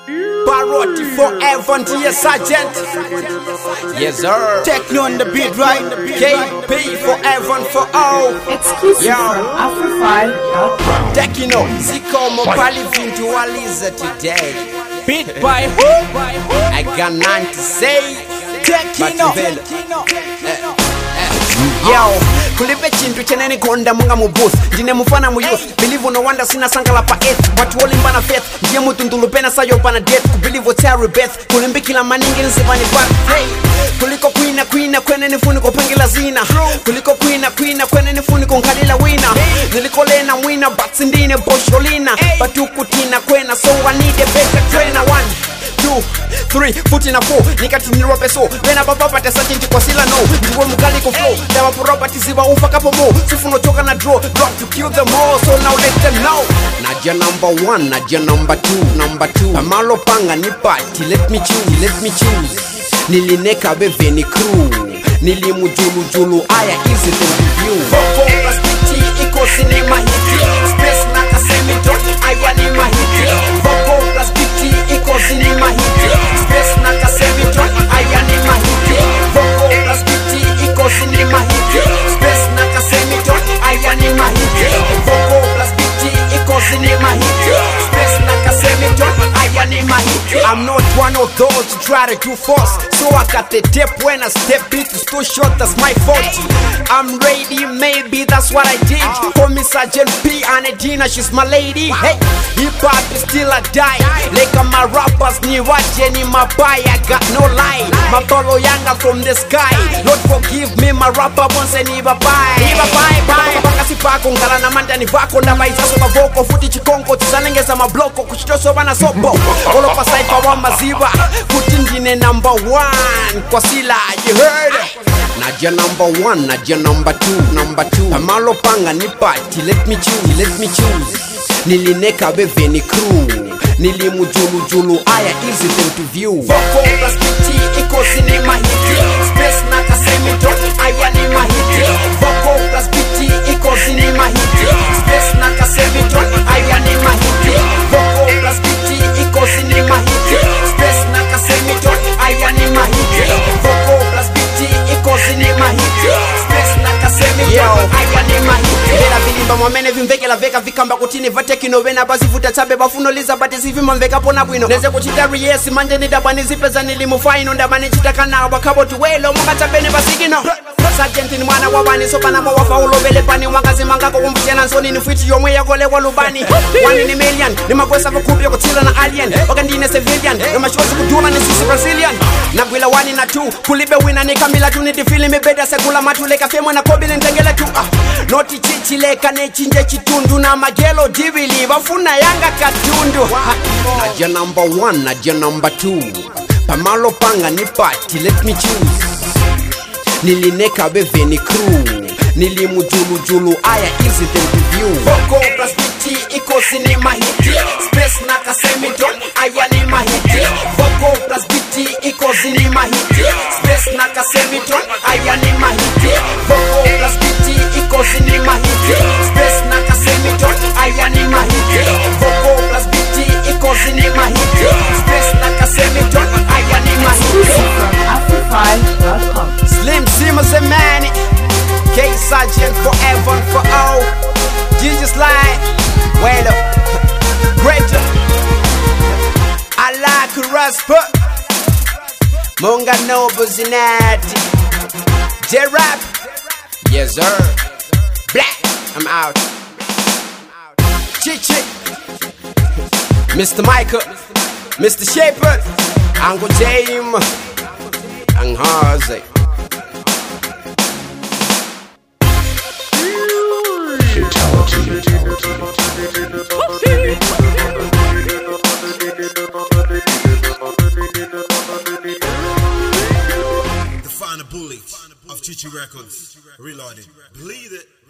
Paroti forever until your sergeant. Yes sir. Techno on the beat, right? KP forever and for all. Exclusive from Afrofile.com. Techno, Zikomo Palivintualiza today. Beat by who? I got none to say. Techno. Yo, kulipe chintu cheneni konda munga mubooth. Ndine mufana mu youth. Believe no wonder sina sankala pa eighth. Watu wolimbana faith. Ndiye mutundulupena sayo pana death. Kubelieve o terror beth. Kulimbi kila maningi nsivani back. Hey, kuliko queen kwene nifuni kopangila zina. Kuliko queen kwene nifuni konkalila wina. Niliko lena mwina but sindine bosholina. Batukutina kwena so I need a better trainer. 1, 2, 3, foot in a 4. Nikatunirwa peso. Wena baba tesa chinti kwa sila no. Ndiwe mukali ko flow. Dawa property ziba ufaka pomo. Sifu no choka na draw. Drop to kill them all. So now let them know. Nadia number 1, Nadia number 2. Amalo panga ni party. Let me choose. Nilineka beveni crew. Nilimujulu aya easy to review. Foko plus PT iko cinema hiti. Space naka semi-dot aya ni mahiti. Foko plus PT iko cinema hiti. Space naka semi-dot aya ni mahiti. Foko plus PT iko cinema hiti. Space naka semi-dot aya ni mahiti. Foko plus PT iko cinema hiti. Space naka semi-dot aya ni mahiti. I'm not one of those who try to do force. So I got the dip when I step it. It's too short, that's my fault. I'm ready, maybe that's what I did. Call me Sergeant P and Edina, she's my lady. Hey, hip hop is still a die. Like my rappers, ni waje ni mabai. I got no lie. My follow younger from the sky. Lord forgive me, my rapper won't say ni bye. Baka sipako ngala na manda ni vako. Ndaba isaso mavoko, futi chikonko. Tizanengeza mabloko, kuchitoso bana sobo. Olo pa saipa wa maziwa. Futi ndine number 1. Kwa sila, you heard it. Nadia number 1, Nadia number 2. Amalo panga ni party, let me choose. Nilineka beveni crew. Nilimujulu aya easy them to view. Foko plus PT iko cinema hiti. Space naka semi-dot aya ni mahiti. Foko plus PT iko cinema hiti. Space naka semi-dot aya ni mahiti. Foko plus PT iko cinema hiti. Space naka semi-dot aya ni mahiti. Foko plus PT iko cinema hiti. Space naka semi-dot aya ni mahiti. Bela vilimba mwamene vimvekela veka vikamba kutini vatekino wena basi futa tabe bafunoliza bati zivima mveka pona bwino. Neze kuchita riesi manje nidabani zipeza nilimufaino ndabani chitakana wakabo tuwelo mwaka tabene basigino. Sergeant ni mwana wabani sopa na mawafa ulobele pani wakazi mangako kumbuchena nsoni ni fiti yomwe ya gole walubani. 1 in a million ni makwesa kukubi yoko chila na alien. Wakandine civilian ni mashozi kuduma ni sisi Brazilian. Na gwila 1 na 2 kulibe wina ni kamila tu ni difili mibeda sekula matuleka femwa na kobi ni ntengele tu. Noti chichileka ne chinje chitundu na magelo divili wafuna yanga katundu. Nadia number 1, Nadia number 2. Pamalo panga ni party, let me choose. Nilineka beveni crew. Nilimujulu aya easy them review. Foko plus PT iko cinema hiti. Space naka semi-dot aya ni mahiti. Foko plus PT iko cinema hiti. Space naka semi-dot aya ni mahiti. Foko plus PT iko cinema hiti. Space naka semi-dot aya ni mahiti. Foko plus PT iko cinema hiti. Space naka semi-dot aya ni mahiti. Exclusive from Afrofile.com. Slim Simmons and Manny, K Sergeant forever and for all. Ginger Slide, well up, greater. I like Rasper, Munga Noble Zinati, J-Rap, yes sir. Black, I'm out. Chichi, Mr. Michael, Mr. Shaper, Uncle James, and Harzay. The final bullet of Chichi Records. Reloaded. Believe it.